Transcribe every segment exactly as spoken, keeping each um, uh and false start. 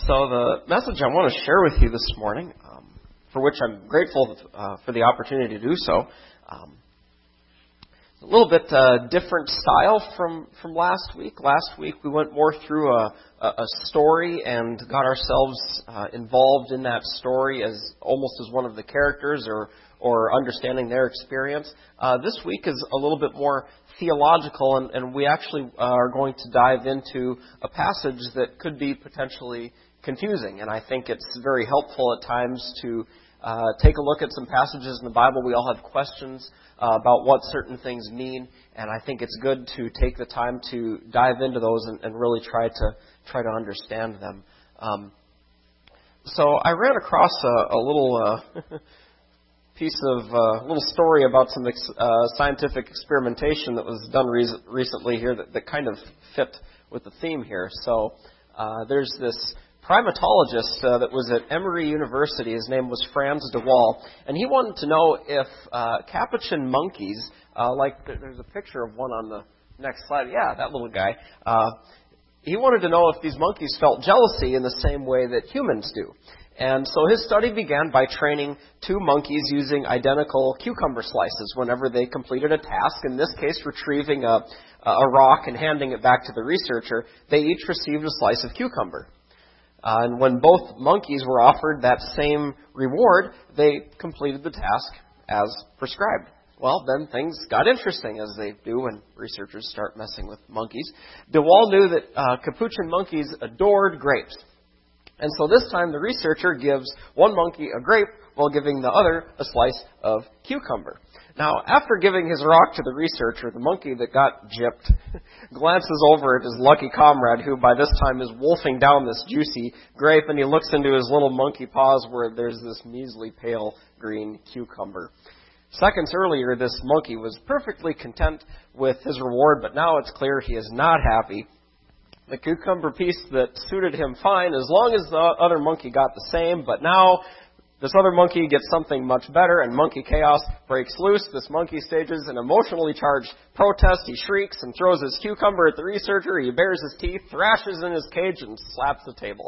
So the message I want to share with you this morning, um, for which I'm grateful uh, for the opportunity to do so, um, a little bit uh, different style from, from last week. Last week we went more through a, a, a story and got ourselves uh, involved in that story as almost as one of the characters or or understanding their experience. Uh, this week is a little bit more theological, and, and we actually are going to dive into a passage that could be potentially confusing. And I think it's very helpful at times to uh, take a look at some passages in the Bible. We all have questions uh, about what certain things mean, and I think it's good to take the time to dive into those and, and really try to try to understand them. Um, so I ran across a, a little uh, piece of a uh, little story about some ex, uh, scientific experimentation that was done re- recently here that, that kind of fit with the theme here. So uh, there's this primatologist uh, that was at Emory University. His name was Frans de Waal, and he wanted to know if uh, capuchin monkeys, uh, like there's a picture of one on the next slide. Yeah, that little guy. Uh, he wanted to know if these monkeys felt jealousy in the same way that humans do. And so his study began by training two monkeys using identical cucumber slices whenever they completed a task, in this case retrieving a, a rock and handing it back to the researcher. They each received a slice of cucumber. Uh, and when both monkeys were offered that same reward, they completed the task as prescribed. Well, then things got interesting, as they do when researchers start messing with monkeys. De Waal knew that uh, capuchin monkeys adored grapes. And so this time the researcher gives one monkey a grape while giving the other a slice of cucumber. Now, after giving his rock to the researcher, the monkey that got gypped glances over at his lucky comrade, who by this time is wolfing down this juicy grape, and he looks into his little monkey paws where there's this measly pale green cucumber. Seconds earlier, this monkey was perfectly content with his reward, but now it's clear he is not happy. The cucumber piece that suited him fine as long as the other monkey got the same, but now this other monkey gets something much better, and monkey chaos breaks loose. This monkey stages an emotionally charged protest. He shrieks and throws his cucumber at the researcher. He bares his teeth, thrashes in his cage, and slaps the table.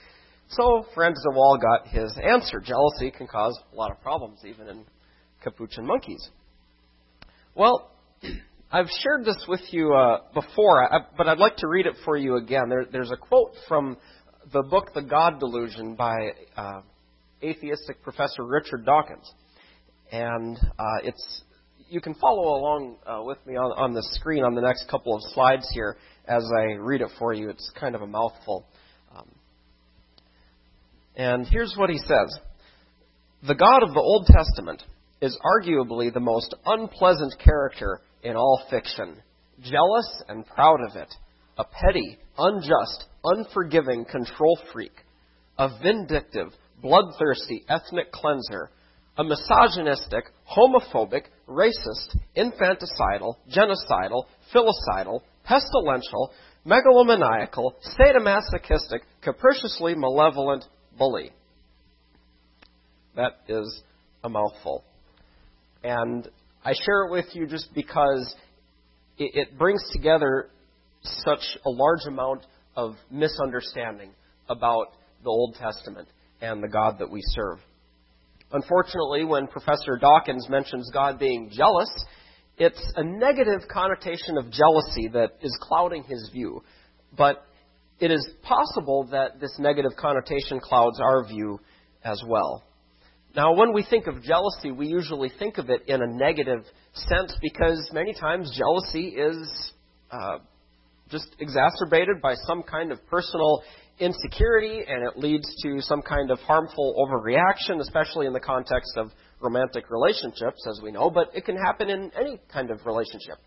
So Frans de Waal got his answer. Jealousy can cause a lot of problems, even in capuchin monkeys. Well, I've shared this with you uh, before, I, but I'd like to read it for you again. There, there's a quote from the book The God Delusion by uh, atheistic professor Richard Dawkins. And uh, it's you can follow along uh, with me on, on the screen on the next couple of slides here as I read it for you. It's kind of a mouthful. Um, and here's what he says. The God of the Old Testament is arguably the most unpleasant character in all fiction, jealous and proud of it, a petty, unjust, unforgiving control freak, a vindictive, bloodthirsty ethnic cleanser, a misogynistic, homophobic, racist, infanticidal, genocidal, filicidal, pestilential, megalomaniacal, sadomasochistic, capriciously malevolent bully. That is a mouthful. And I share it with you just because it, it brings together such a large amount of misunderstanding about the Old Testament and the God that we serve. Unfortunately, when Professor Dawkins mentions God being jealous, it's a negative connotation of jealousy that is clouding his view. But it is possible that this negative connotation clouds our view as well. Now, when we think of jealousy, we usually think of it in a negative sense because many times jealousy is uh, just exacerbated by some kind of personal insecurity, and it leads to some kind of harmful overreaction, especially in the context of romantic relationships, as we know, but it can happen in any kind of relationship.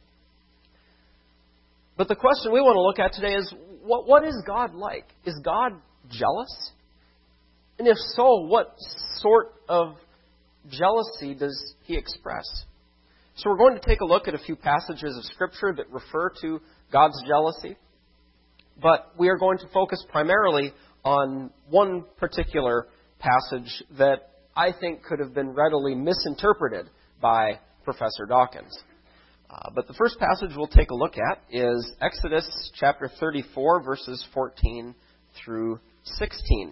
But the question we want to look at today is, what, what is God like? Is God jealous? And if so, what sort of jealousy does he express? So we're going to take a look at a few passages of Scripture that refer to God's jealousy. But we are going to focus primarily on one particular passage that I think could have been readily misinterpreted by Professor Dawkins. Uh, but the first passage we'll take a look at is Exodus chapter thirty-four, verses fourteen through sixteen.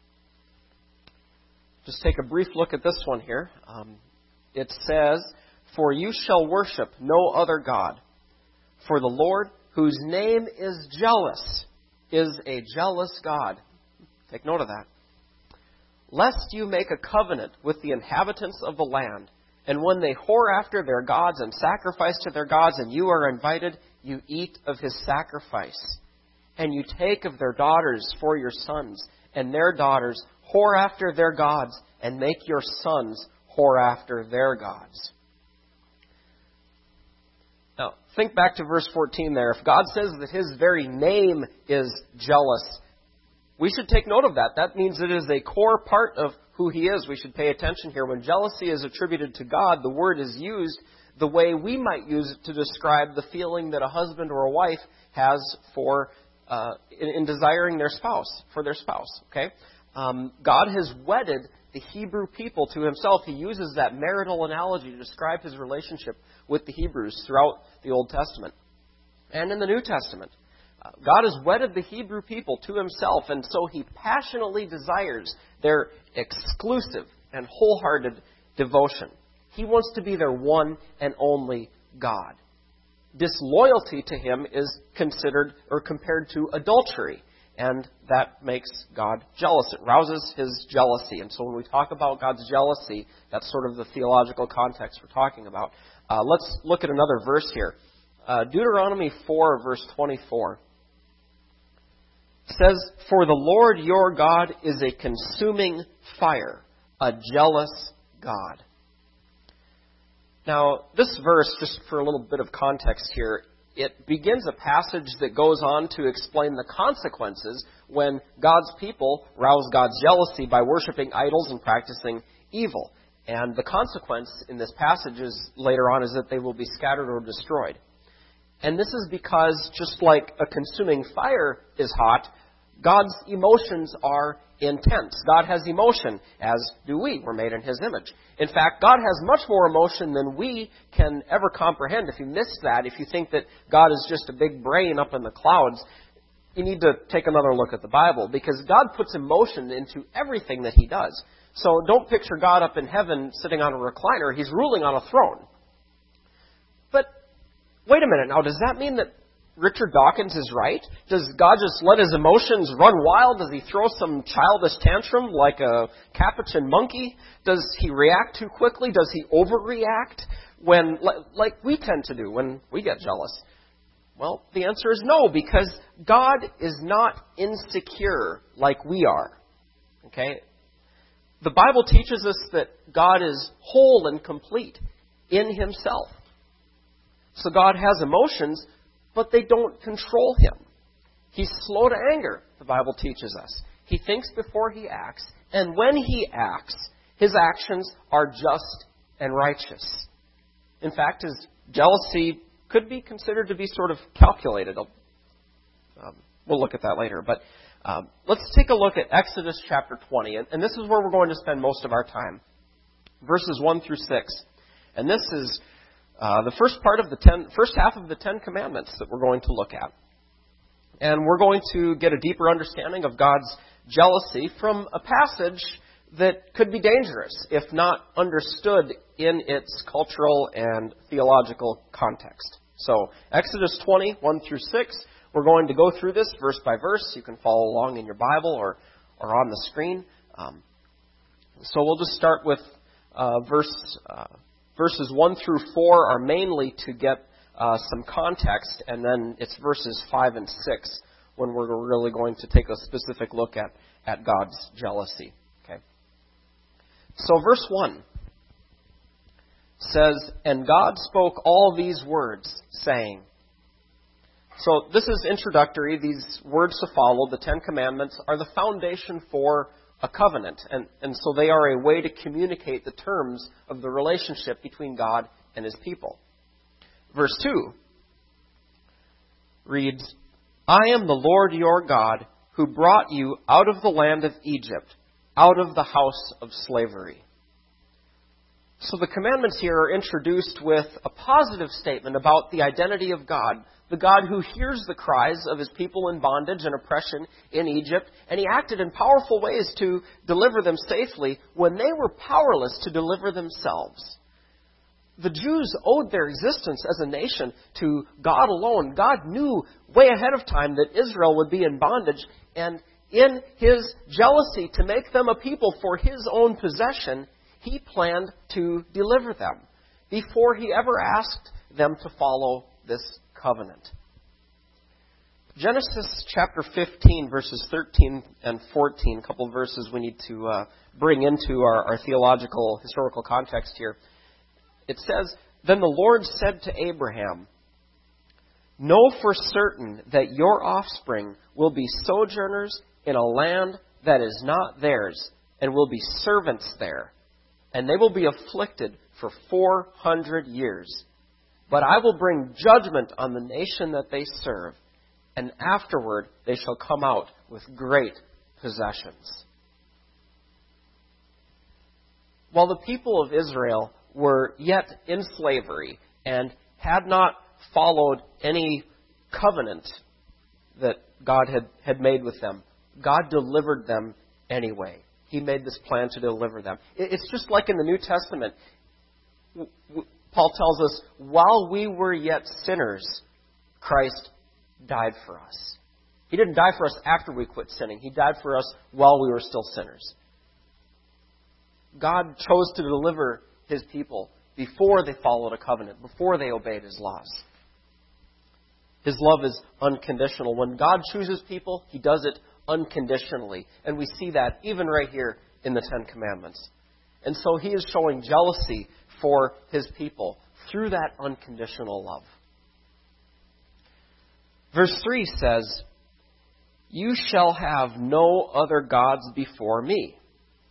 Just take a brief look at this one here. Um, it says, "For you shall worship no other God, for the Lord, whose name is jealous, is a jealous God." Take note of that. "Lest you make a covenant with the inhabitants of the land, and when they whore after their gods and sacrifice to their gods, and you are invited, you eat of his sacrifice. And you take of their daughters for your sons, and their daughters whore after their gods, and make your sons whore after their gods." Now, think back to verse fourteen there. If God says that his very name is jealous, we should take note of that. That means it is a core part of who he is. We should pay attention here. When jealousy is attributed to God, the word is used the way we might use it to describe the feeling that a husband or a wife has for uh, in, in desiring their spouse, for their spouse. Okay, um, God has wedded the Hebrew people to himself. He uses that marital analogy to describe his relationship with the Hebrews throughout the Old Testament and in the New Testament. Uh, God has wedded the Hebrew people to himself, and so he passionately desires their exclusive and wholehearted devotion. He wants to be their one and only God. Disloyalty to him is considered or compared to adultery, and that makes God jealous. It rouses his jealousy. And so when we talk about God's jealousy, that's sort of the theological context we're talking about. Uh, let's look at another verse here. Uh, Deuteronomy four, verse twenty-four. Says, "For the Lord your God is a consuming fire, a jealous God." Now, this verse, just for a little bit of context here, it begins a passage that goes on to explain the consequences when God's people rouse God's jealousy by worshiping idols and practicing evil. And the consequence in this passage is, later on, is that they will be scattered or destroyed. And this is because, just like a consuming fire is hot, God's emotions are intense. God has emotion, as do we. We're made in his image. In fact, God has much more emotion than we can ever comprehend. If you miss that, if you think that God is just a big brain up in the clouds, you need to take another look at the Bible, because God puts emotion into everything that he does. So don't picture God up in heaven sitting on a recliner. He's ruling on a throne. But wait a minute now, does that mean that Richard Dawkins is right? Does God just let his emotions run wild? Does he throw some childish tantrum like a capuchin monkey? Does he react too quickly? Does he overreact when, like we tend to do when we get jealous? Well, the answer is no, because God is not insecure like we are. Okay? The Bible teaches us that God is whole and complete in himself. So God has emotions, but they don't control him. He's slow to anger, the Bible teaches us. He thinks before he acts, and when he acts, his actions are just and righteous. In fact, his jealousy could be considered to be sort of calculated. Um, we'll look at that later. But um, let's take a look at Exodus chapter twenty, and, and this is where we're going to spend most of our time. Verses one through six. And this is Uh, the first part of the ten, first half of the Ten Commandments that we're going to look at. And we're going to get a deeper understanding of God's jealousy from a passage that could be dangerous if not understood in its cultural and theological context. So, Exodus twenty, one through six, we're going to go through this verse by verse. You can follow along in your Bible or, or on the screen. Um, so we'll just start with uh, verse... Uh, Verses one through four are mainly to get uh, some context, and then it's verses five and six when we're really going to take a specific look at, at God's jealousy. Okay. So verse one says, "And God spoke all these words, saying." So this is introductory. These words to follow, the Ten Commandments, are the foundation for a covenant, and, and so they are a way to communicate the terms of the relationship between God and his people. Verse two reads, "I am the Lord your God, who brought you out of the land of Egypt, out of the house of slavery." So the commandments here are introduced with a positive statement about the identity of God, the God who hears the cries of his people in bondage and oppression in Egypt, and he acted in powerful ways to deliver them safely when they were powerless to deliver themselves. The Jews owed their existence as a nation to God alone. God knew way ahead of time that Israel would be in bondage, and in his jealousy to make them a people for his own possession, he planned to deliver them before he ever asked them to follow this covenant. Genesis chapter fifteen, verses thirteen and fourteen, a couple of verses we need to uh, bring into our, our theological, historical context here. It says, "Then the Lord said to Abraham, 'Know for certain that your offspring will be sojourners in a land that is not theirs, and will be servants there. And they will be afflicted for four hundred years. But I will bring judgment on the nation that they serve, and afterward they shall come out with great possessions.'" While the people of Israel were yet in slavery and had not followed any covenant that God had, had made with them, God delivered them anyway. He made this plan to deliver them. It's just like in the New Testament. Paul tells us, while we were yet sinners, Christ died for us. He didn't die for us after we quit sinning. He died for us while we were still sinners. God chose to deliver his people before they followed a covenant, before they obeyed his laws. His love is unconditional. When God chooses people, he does it unconditionally. And we see that even right here in the Ten Commandments. And so he is showing jealousy for his people through that unconditional love. Verse three says, "You shall have no other gods before me."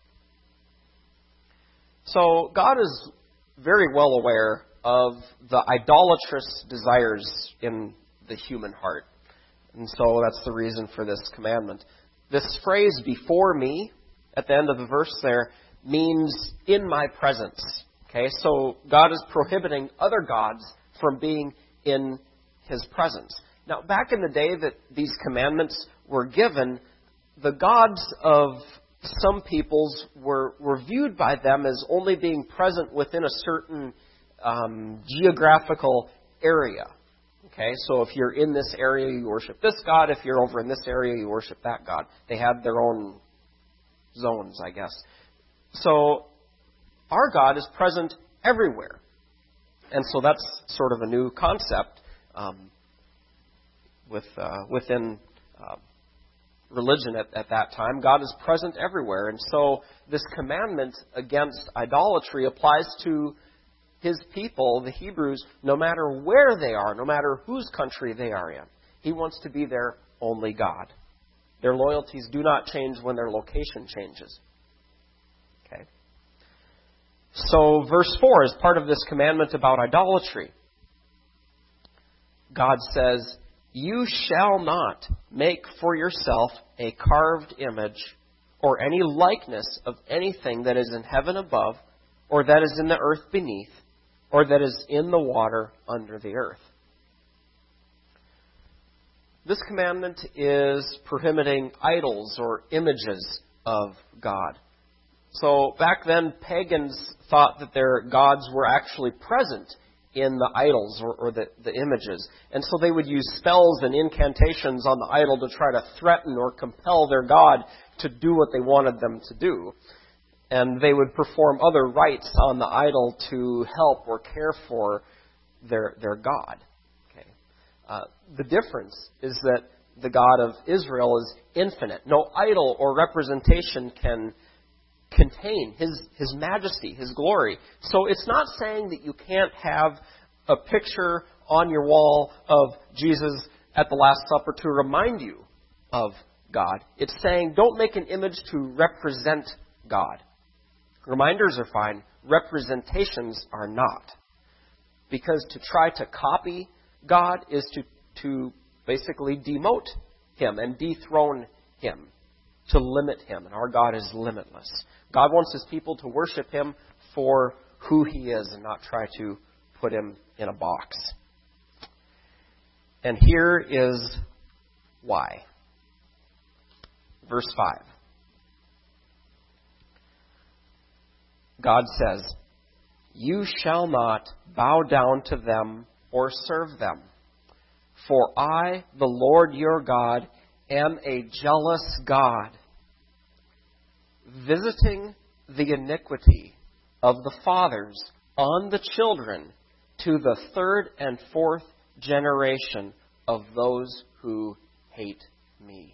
So God is very well aware of the idolatrous desires in the human heart. And so that's the reason for this commandment. This phrase, "before me," at the end of the verse there, means in my presence. Okay, so God is prohibiting other gods from being in his presence. Now, back in the day that these commandments were given, the gods of some peoples were, were viewed by them as only being present within a certain um, geographical area. Okay, so if you're in this area, you worship this god. If you're over in this area, you worship that god. They had their own zones, I guess. So our God is present everywhere. And so that's sort of a new concept um, with uh, within uh, religion at, at that time. God is present everywhere. And so this commandment against idolatry applies to his people, the Hebrews, no matter where they are, no matter whose country they are in. He wants to be their only God. Their loyalties do not change when their location changes. Okay. So verse four is part of this commandment about idolatry. God says, "You shall not make for yourself a carved image or any likeness of anything that is in heaven above, or that is in the earth beneath, or that is in the water under the earth." This commandment is prohibiting idols or images of God. So back then, pagans thought that their gods were actually present in the idols or, or the, the images. And so they would use spells and incantations on the idol to try to threaten or compel their god to do what they wanted them to do. And they would perform other rites on the idol to help or care for their their god. Okay. Uh, the difference is that the God of Israel is infinite. No idol or representation can contain his, his majesty, his glory. So it's not saying that you can't have a picture on your wall of Jesus at the Last Supper to remind you of God. It's saying don't make an image to represent God. Reminders are fine. Representations are not. Because to try to copy God is to, to basically demote him and dethrone him, to limit him. And our God is limitless. God wants his people to worship him for who He is and not try to put Him in a box. And here is why. Verse five. God says, "You shall not bow down to them or serve them. For I, the Lord your God, am a jealous God, visiting the iniquity of the fathers on the children to the third and fourth generation of those who hate me."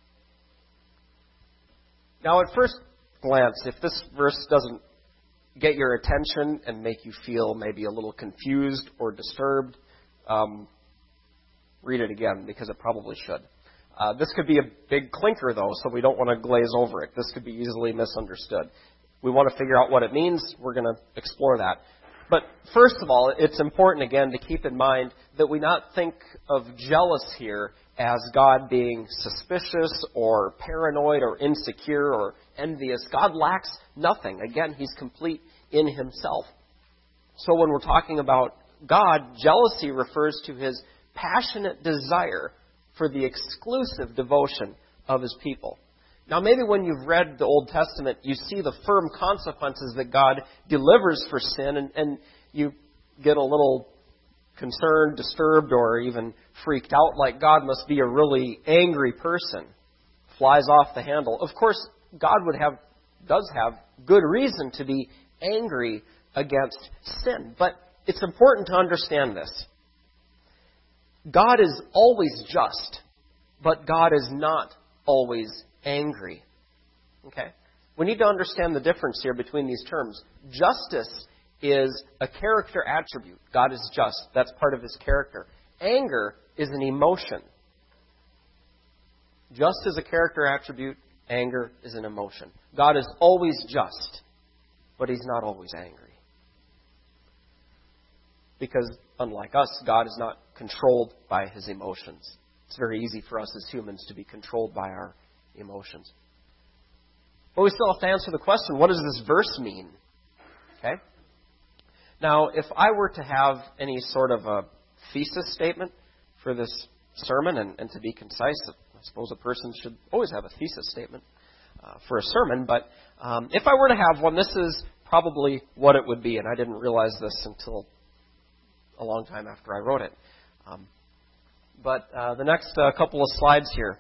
Now, at first glance, if this verse doesn't get your attention and make you feel maybe a little confused or disturbed, um, read it again, because it probably should. Uh, this could be a big clinker, though, so we don't want to glaze over it. This could be easily misunderstood. We want to figure out what it means. We're going to explore that. But first of all, it's important, again, to keep in mind that we not think of jealous here as God being suspicious or paranoid or insecure or envious. God lacks nothing. Again, He's complete in Himself. So when we're talking about God, jealousy refers to His passionate desire for the exclusive devotion of His people. Now, maybe when you've read the Old Testament, you see the firm consequences that God delivers for sin, and, and you get a little concerned, disturbed, or even freaked out, like God must be a really angry person, flies off the handle. Of course, God would have, does have good reason to be angry against sin. But it's important to understand this. God is always just, but God is not always angry. Okay? We need to understand the difference here between these terms. Justice is a character attribute. God is just. That's part of His character. Anger is an emotion. Just is a character attribute. Anger is an emotion. God is always just, but He's not always angry. Because, unlike us, God is not controlled by His emotions. It's very easy for us as humans to be controlled by our emotions. But we still have to answer the question, what does this verse mean? Okay? Now, if I were to have any sort of a thesis statement for this sermon, and, and to be concise, I suppose a person should always have a thesis statement uh, for a sermon, but um, if I were to have one, this is probably what it would be, and I didn't realize this until a long time after I wrote it. Um, but uh, the next uh, couple of slides here,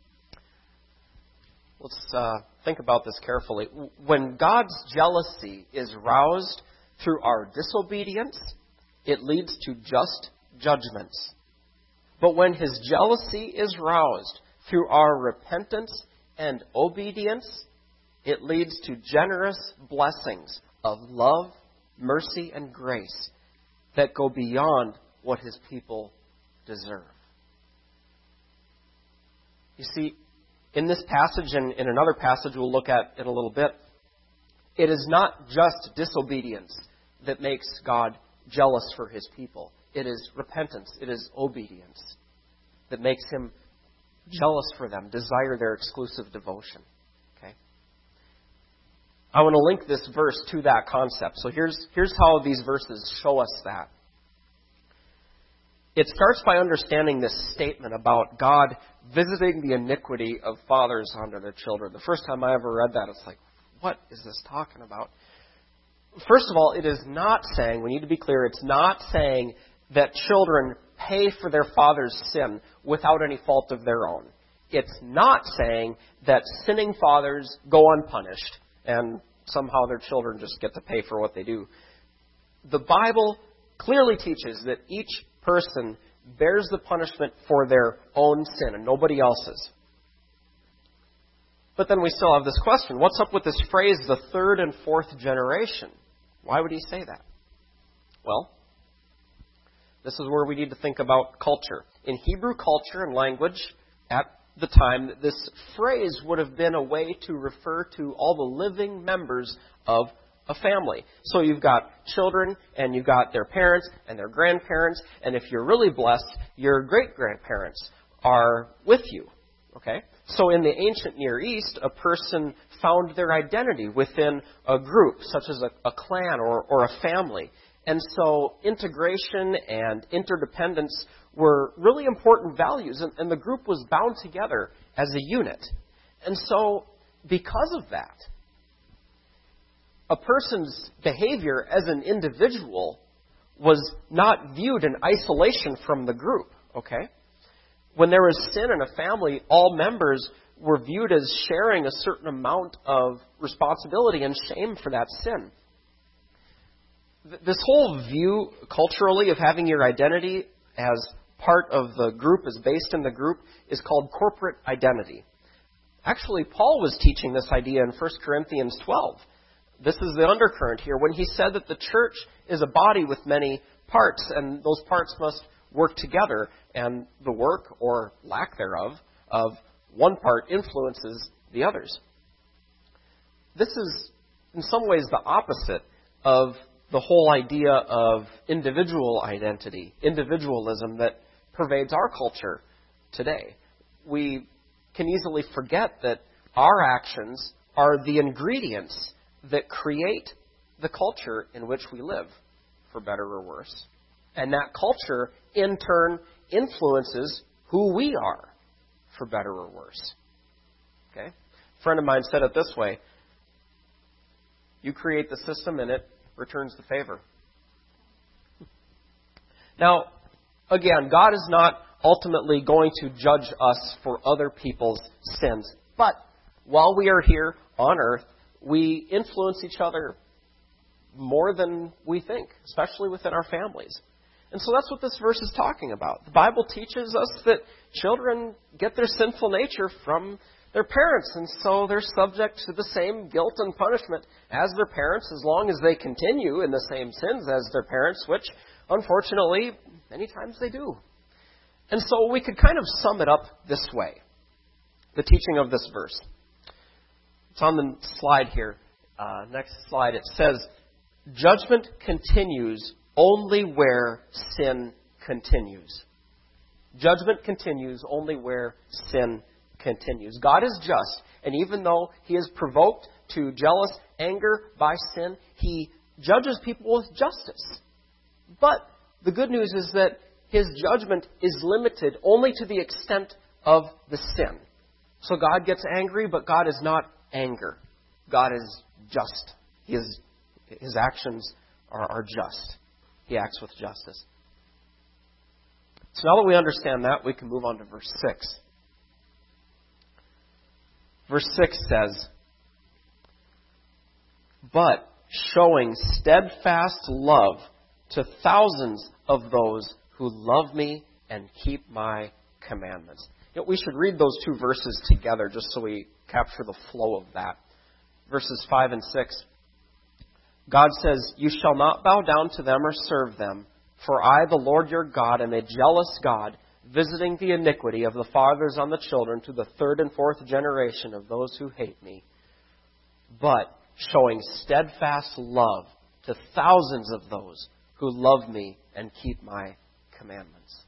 let's uh, think about this carefully. When God's jealousy is roused through our disobedience, it leads to just judgments. But when His jealousy is roused through our repentance and obedience, it leads to generous blessings of love, mercy, and grace that go beyond what His people deserve. You see, in this passage and in another passage we'll look at in a little bit, it is not just disobedience that makes God jealous for His people. It is repentance. It is obedience that makes Him jealous for them, desire their exclusive devotion. Okay? I want to link this verse to that concept. So here's, here's how these verses show us that. It starts by understanding this statement about God visiting the iniquity of fathers onto their children. The first time I ever read that, it's like, what is this talking about? First of all, it is not saying, we need to be clear, it's not saying that children pay for their father's sin without any fault of their own. It's not saying that sinning fathers go unpunished and somehow their children just get to pay for what they do. The Bible clearly teaches that each person bears the punishment for their own sin and nobody else's. But then we still have this question. What's up with this phrase, the third and fourth generation? Why would He say that? Well, this is where we need to think about culture. In Hebrew culture and language at the time, this phrase would have been a way to refer to all the living members of a family. So you've got children, and you've got their parents and their grandparents, and if you're really blessed, your great-grandparents are with you. Okay? So in the ancient Near East, a person found their identity within a group, such as a, a clan or, or a family. And so integration and interdependence were really important values, and, and the group was bound together as a unit. And so because of that, a person's behavior as an individual was not viewed in isolation from the group. Okay? When there was sin in a family, all members were viewed as sharing a certain amount of responsibility and shame for that sin. This whole view culturally of having your identity as part of the group, as based in the group, is called corporate identity. Actually, Paul was teaching this idea in First Corinthians twelve. This is the undercurrent here, when he said that the church is a body with many parts, and those parts must work together, and the work, or lack thereof, of one part influences the others. This is, in some ways, the opposite of the whole idea of individual identity, individualism that pervades our culture today. We can easily forget that our actions are the ingredients that create the culture in which we live, for better or worse. And that culture, in turn, influences who we are, for better or worse. Okay? A friend of mine said it this way: you create the system and it returns the favor. Now, again, God is not ultimately going to judge us for other people's sins. But while we are here on earth, we influence each other more than we think, especially within our families. And so that's what this verse is talking about. The Bible teaches us that children get their sinful nature from their parents, and so they're subject to the same guilt and punishment as their parents as long as they continue in the same sins as their parents, which, unfortunately, many times they do. And so we could kind of sum it up this way, the teaching of this verse. It's on the slide here. Uh, next slide. It says, judgment continues only where sin continues. Judgment continues only where sin continues. God is just, and even though He is provoked to jealous anger by sin, He judges people with justice. But the good news is that His judgment is limited only to the extent of the sin. So God gets angry, but God is not anger. God is just. He is, His actions are, are just. He acts with justice. So now that we understand that, we can move on to verse six. Verse six says, but showing steadfast love to thousands of those who love me and keep my commandments. You know, we should read those two verses together just so we capture the flow of that. Verses five and six. God says, you shall not bow down to them or serve them, for I, the Lord your God, am a jealous God, visiting the iniquity of the fathers on the children to the third and fourth generation of those who hate me, but showing steadfast love to thousands of those who love me and keep my commandments.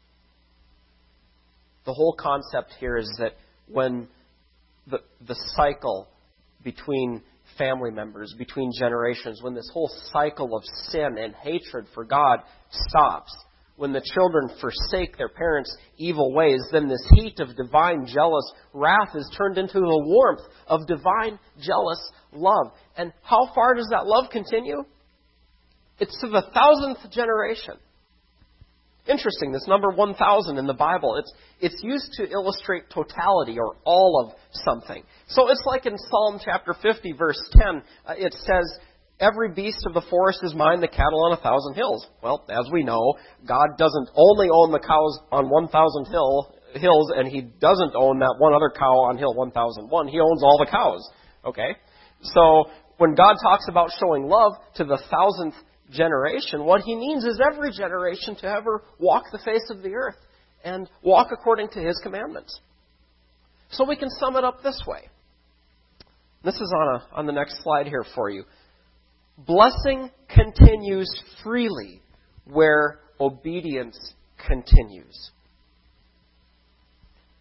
The whole concept here is that when the, the cycle between family members, between generations, when this whole cycle of sin and hatred for God stops, when the children forsake their parents' evil ways, then this heat of divine jealous wrath is turned into the warmth of divine jealous love. And how far does that love continue? It's to the thousandth generation. Interesting, this number one thousand in the Bible, it's it's used to illustrate totality or all of something. So it's like in Psalm chapter fifty, verse ten, uh, it says, every beast of the forest is mine, the cattle on a thousand hills. Well, as we know, God doesn't only own the cows on one thousand hill, hills, and He doesn't own that one other cow on hill one thousand one. He owns all the cows. Okay? So when God talks about showing love to the thousandth generation, what He means is every generation to ever walk the face of the earth and walk according to His commandments. So we can sum it up this way. This is on a, on the next slide here for you. Blessing continues freely where obedience continues.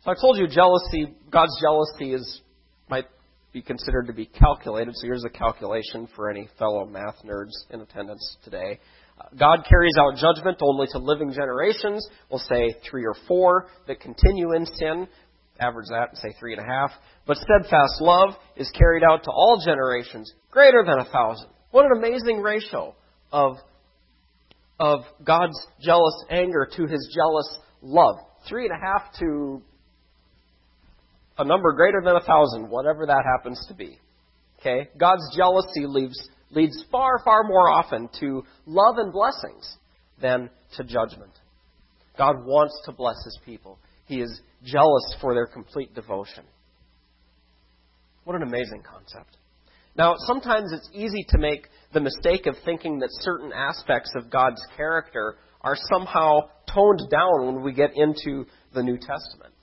So I told you jealousy, God's jealousy is might be considered to be calculated. So here's a calculation for any fellow math nerds in attendance today. Uh, God carries out judgment only to living generations. We'll say three or four that continue in sin. Average that and say three and a half. But steadfast love is carried out to all generations, greater than a thousand. What an amazing ratio of, of God's jealous anger to His jealous love. Three and a half to a number greater than a thousand, whatever that happens to be. Okay? God's jealousy leads, leads far, far more often to love and blessings than to judgment. God wants to bless His people. He is jealous for their complete devotion. What an amazing concept. Now, sometimes it's easy to make the mistake of thinking that certain aspects of God's character are somehow toned down when we get into the New Testament.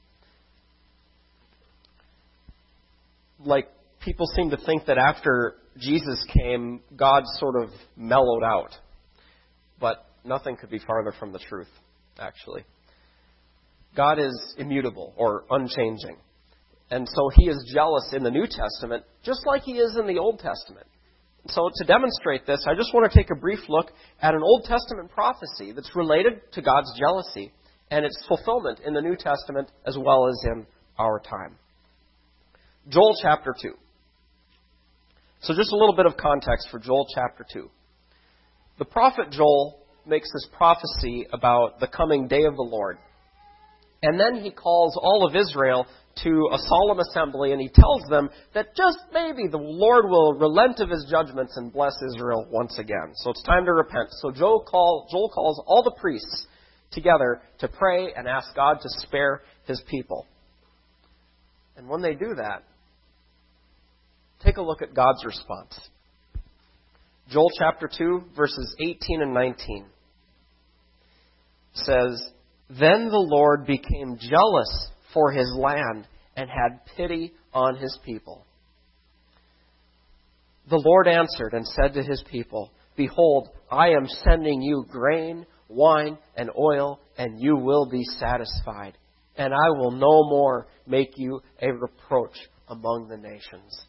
Like, people seem to think that after Jesus came, God sort of mellowed out. But nothing could be farther from the truth, actually. God is immutable or unchanging. And so He is jealous in the New Testament, just like He is in the Old Testament. So to demonstrate this, I just want to take a brief look at an Old Testament prophecy that's related to God's jealousy and its fulfillment in the New Testament as well as in our time. Joel chapter two. So just a little bit of context for Joel chapter two. The prophet Joel makes this prophecy about the coming day of the Lord. And then he calls all of Israel to a solemn assembly, and he tells them that just maybe the Lord will relent of His judgments and bless Israel once again. So it's time to repent. So Joel, call, Joel calls all the priests together to pray and ask God to spare His people. And when they do that, take a look at God's response. Joel chapter two, verses eighteen and nineteen says, "Then the Lord became jealous for His land and had pity on His people. The Lord answered and said to His people, Behold, I am sending you grain, wine, and oil, and you will be satisfied. And I will no more make you a reproach among the nations."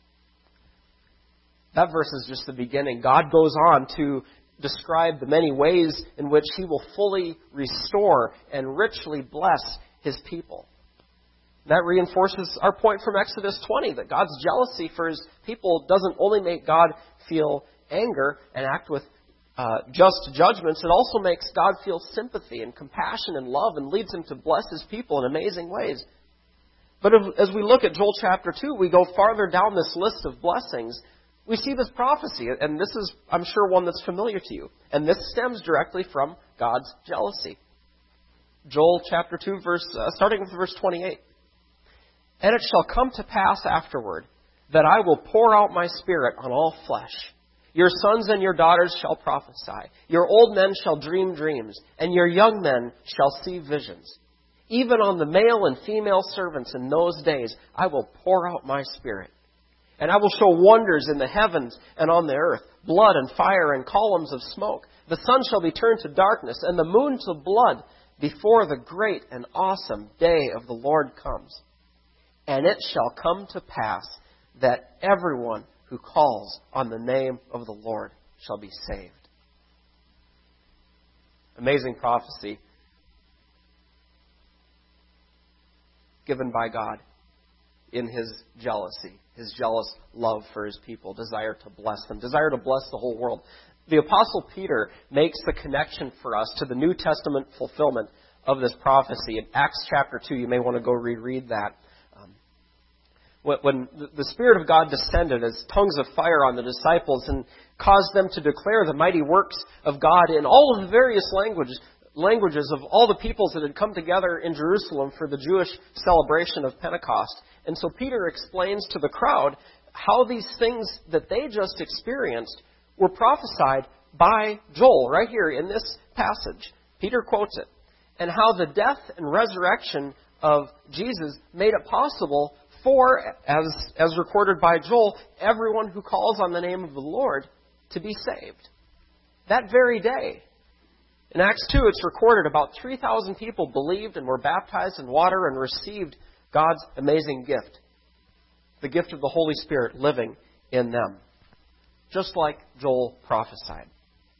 That verse is just the beginning. God goes on to describe the many ways in which He will fully restore and richly bless His people. That reinforces our point from Exodus twenty, that God's jealousy for His people doesn't only make God feel anger and act with uh, just judgments, it also makes God feel sympathy and compassion and love and leads Him to bless His people in amazing ways. But as we look at Joel chapter two, we go farther down this list of blessings. We see this prophecy, and this is, I'm sure, one that's familiar to you. And this stems directly from God's jealousy. Joel chapter two, verse uh, starting with verse twenty-eight. "And it shall come to pass afterward that I will pour out my Spirit on all flesh. Your sons and your daughters shall prophesy. Your old men shall dream dreams, and your young men shall see visions. Even on the male and female servants in those days I will pour out my Spirit. And I will show wonders in the heavens and on the earth, blood and fire and columns of smoke. The sun shall be turned to darkness and the moon to blood before the great and awesome day of the Lord comes. And it shall come to pass that everyone who calls on the name of the Lord shall be saved." Amazing prophecy given by God in His jealousy, His jealous love for His people, desire to bless them, desire to bless the whole world. The Apostle Peter makes the connection for us to the New Testament fulfillment of this prophecy. In Acts chapter two, you may want to go reread that. Um, when, when the Spirit of God descended as tongues of fire on the disciples and caused them to declare the mighty works of God in all of the various languages, languages of all the peoples that had come together in Jerusalem for the Jewish celebration of Pentecost. And so Peter explains to the crowd how these things that they just experienced were prophesied by Joel right here in this passage. Peter quotes it. And how the death and resurrection of Jesus made it possible for, as, as recorded by Joel, everyone who calls on the name of the Lord to be saved. That very day, In Acts two, it's recorded about three thousand people believed and were baptized in water and received God's amazing gift, the gift of the Holy Spirit living in them, just like Joel prophesied.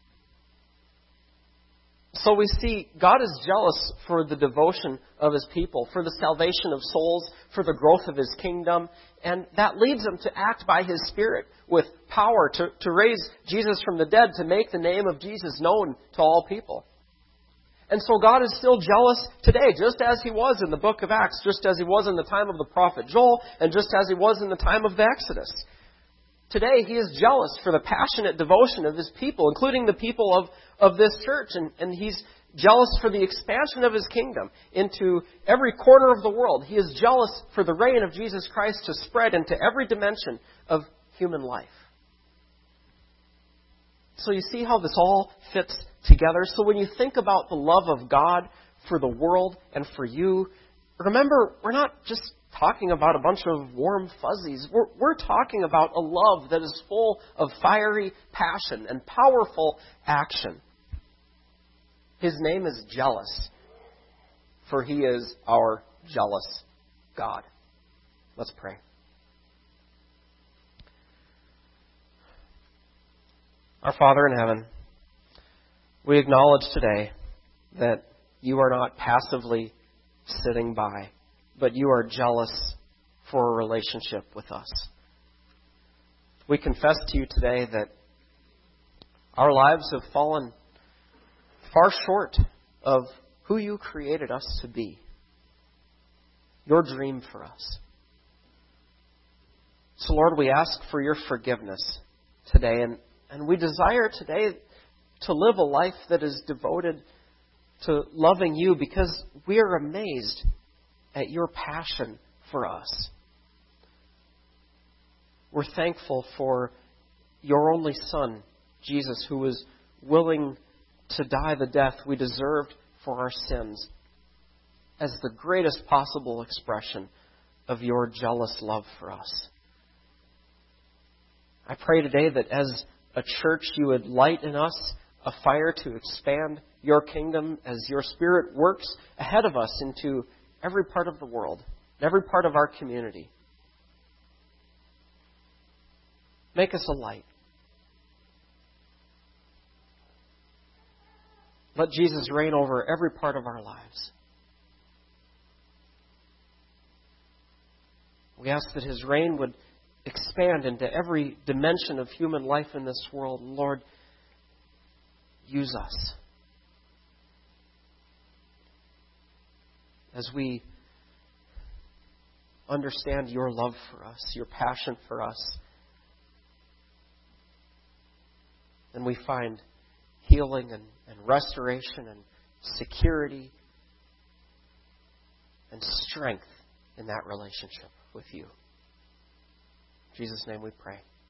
So we see God is jealous for the devotion of His people, for the salvation of souls, for the growth of His kingdom, and that leads Him to act by His Spirit with power to, to raise Jesus from the dead, to make the name of Jesus known to all people. And so God is still jealous today, just as He was in the book of Acts, just as He was in the time of the prophet Joel, and just as He was in the time of the Exodus. Today, He is jealous for the passionate devotion of His people, including the people of, of this church. And, and He's jealous for the expansion of His kingdom into every corner of the world. He is jealous for the reign of Jesus Christ to spread into every dimension of human life. So you see how this all fits together? So when you think about the love of God for the world and for you, remember, we're not just talking about a bunch of warm fuzzies. We're, we're talking about a love that is full of fiery passion and powerful action. His name is jealous, for He is our jealous God. Let's pray. Our Father in heaven, we acknowledge today that You are not passively sitting by, but You are jealous for a relationship with us. We confess to You today that our lives have fallen far short of who You created us to be, Your dream for us. So Lord, we ask for Your forgiveness today, and, and we desire today to live a life that is devoted to loving You, because we are amazed at Your passion for us. We're thankful for Your only Son, Jesus, who was willing to die the death we deserved for our sins, as the greatest possible expression of Your jealous love for us. I pray today that as a church You would light in us a fire to expand Your kingdom as Your Spirit works ahead of us into every part of the world, every part of our community. Make us a light. Let Jesus reign over every part of our lives. We ask that His reign would expand into every dimension of human life in this world. And Lord, use us as we understand Your love for us, Your passion for us, and we find healing and, and restoration and security and strength in that relationship with You. In Jesus' name we pray.